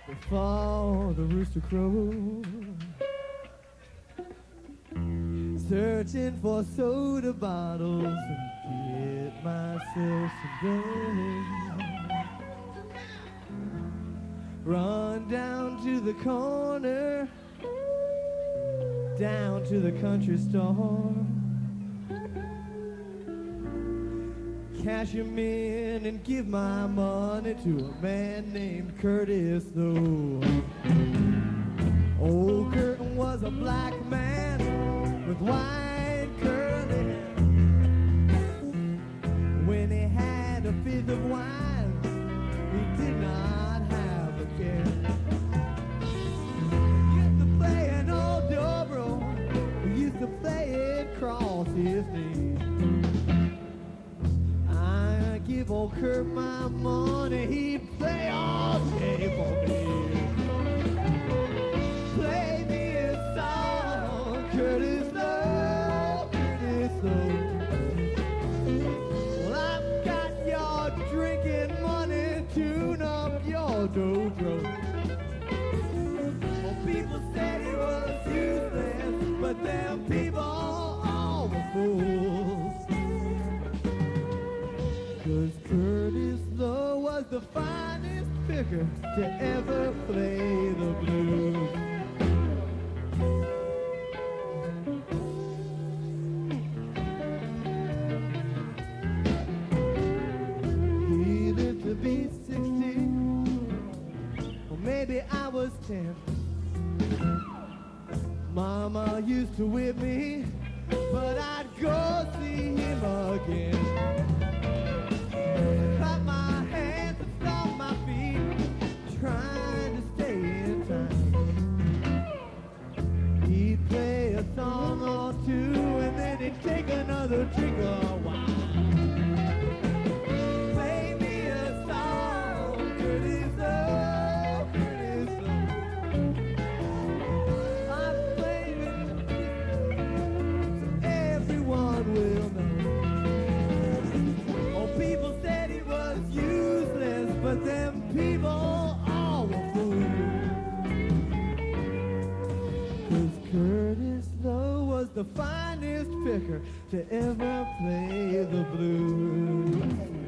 before the rooster crows, searching for soda bottles and get myself some gold. Run down to the corner, down to the country store, cash him in and give my money to a man named Curtis Lowe. Old Curtin was a black man with white curly hair. When he had a fifth of wine, he did not have a care. He used to play an old dobro, he used to play it across his knee. I give old Kurt my money, he'd play all day for me. Play me a song, Curtis Lowe, Curtis Lowe. Well, I've got your drinking money, tune up your dobro. Well, people said he was useless, but them people all were fools. 'Cause Curtis Lowe was the finest picker to ever play the blues. He lived to be 60, or maybe I was 10. Mama used to whip me, but I'd go see him again. Clap my hands and stomp my feet, trying to stay in time. He'd play a song or two, and then he'd take another drink of wine. Play me a song, Curtis Lowe, Curtis Lowe. I'm playing it so everyone will know. People said he was useless, but them people all were fools. 'Cause Curtis Lowe was the finest picker to ever play the blues.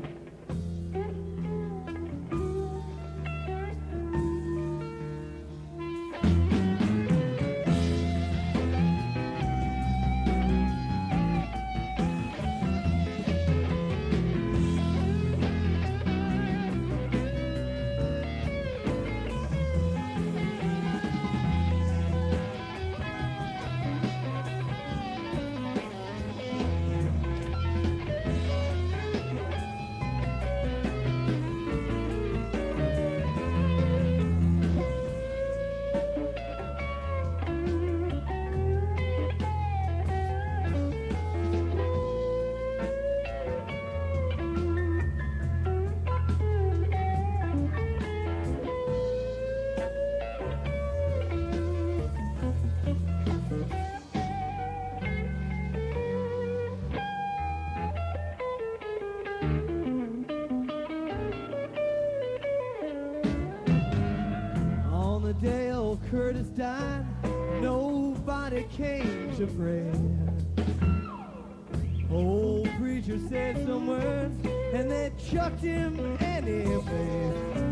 Day old Curtis died, nobody came to pray. Old preacher said some words, and they chucked him anyway.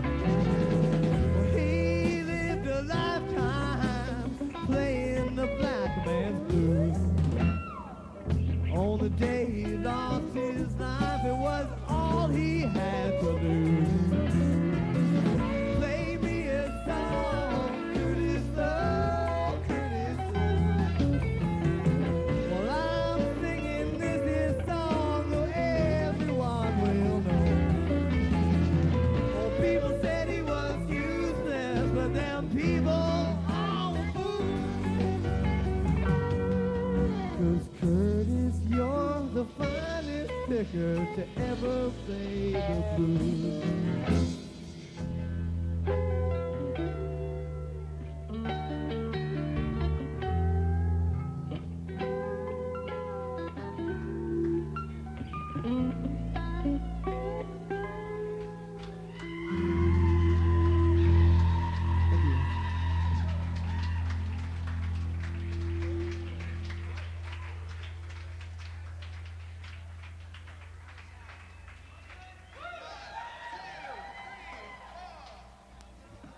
He lived a lifetime playing the black man's blues. On the day he lost his life, it was all he had to lose. The finest picker to ever play the blues.